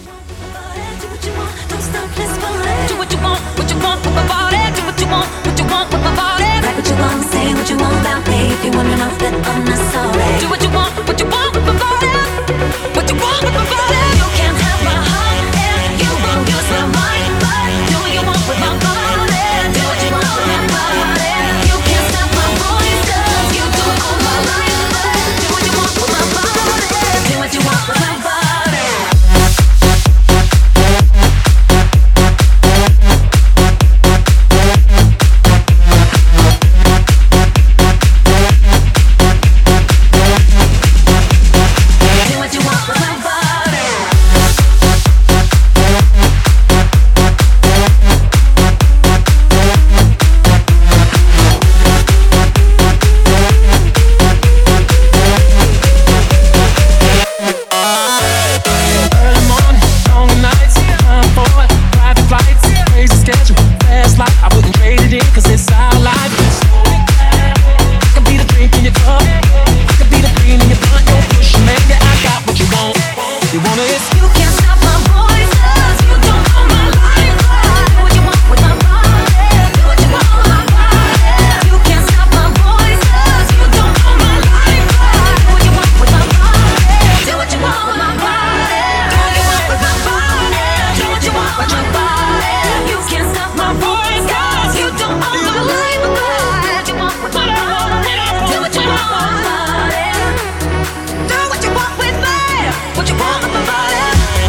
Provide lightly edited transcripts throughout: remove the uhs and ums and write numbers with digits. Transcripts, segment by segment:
What you want with my body?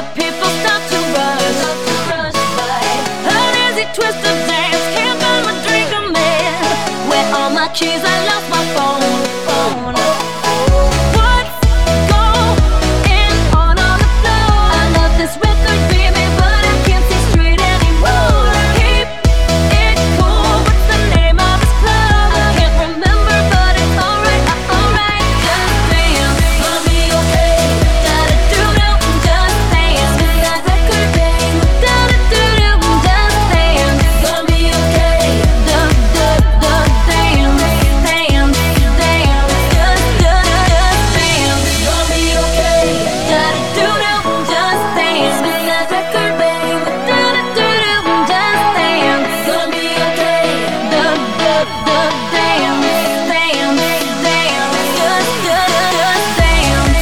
the people start to rush. An easy twist of dance, can't find my drink, a man. Where all my keys? I lost my phone. What's going on the floor? I love this record, baby, but I can't see straight anymore. Keep it cool. What's the name of this club? I can't remember, but it's alright, alright. Just dance, gonna be okay. Da-da-do-do, just dance. Spin that record, babe. Da-da-do-do, just dance. Gonna be okay. Dance, dance, dance. Just dance. Gonna be okay. Da-da-do-do, just dance. Spin that record, babe. Da-da-do-do, just dance. Gonna be okay. Dance, dance, dance. Just dance.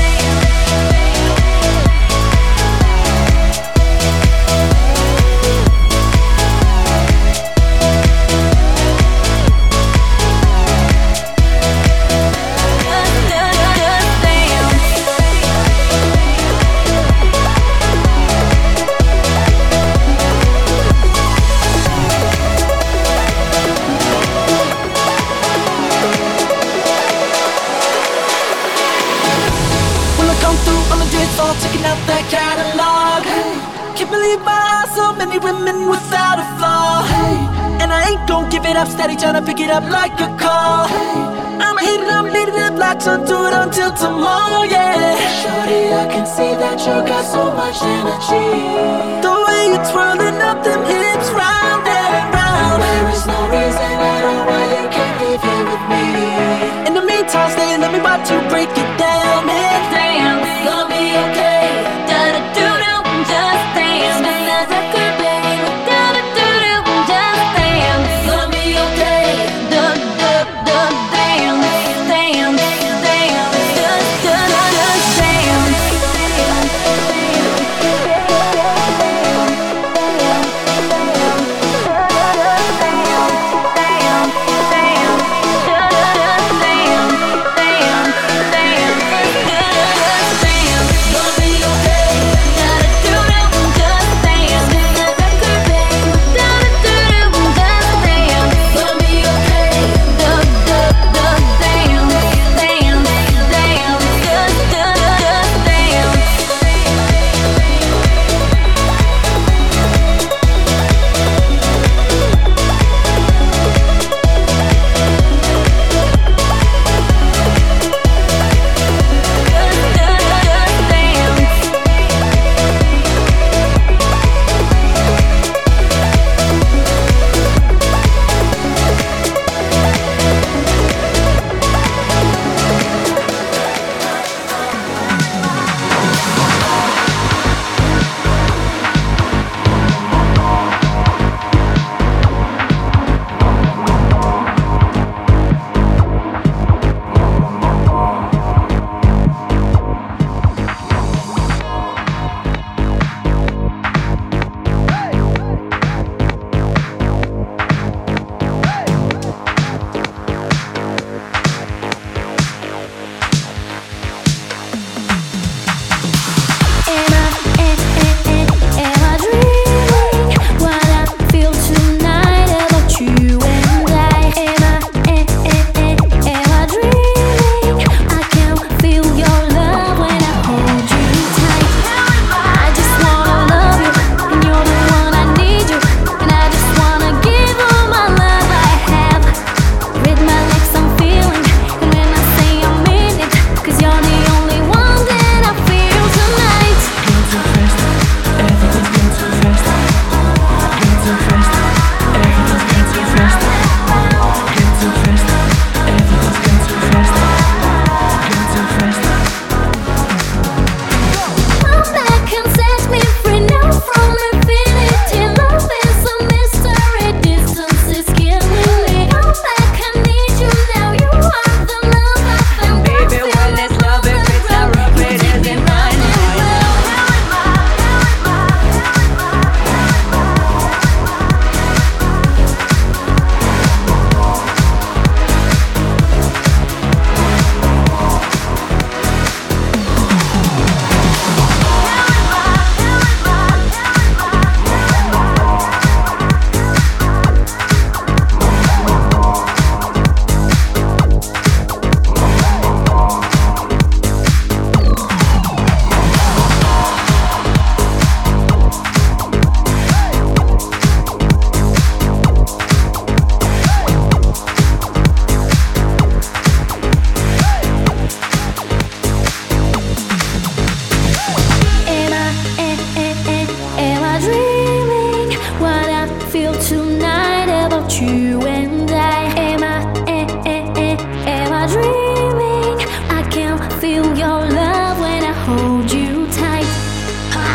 When I come through on the dance floor, checking out that catalog. Hey, can't believe my eyes, so many women without a flaw. Hey, and I ain't gon' give it up, steady tryna pick it up like a call. Hey, I'ma hit it, I'm leading it, blocks onto it until tomorrow, yeah. Shorty, I can see that you got so much energy. The way you're twirling up them hips round and round. There is no reason at all why you can't be here with me. In the meantime, stay and let me watch you break it down, man. Dance, gonna be okay. Da-da-do-do, just dance. Spin that record, babe. Da-da-do-do, just dance. Gonna be okay. Da-da-da-dance, dance, dance. Just dance.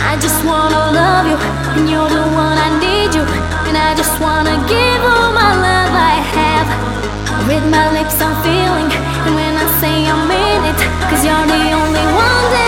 I just wanna love you, and you're the one I need you. And I just wanna give all my love I have. With my lips I'm feeling, and when I say I mean it, 'cause you're the only one that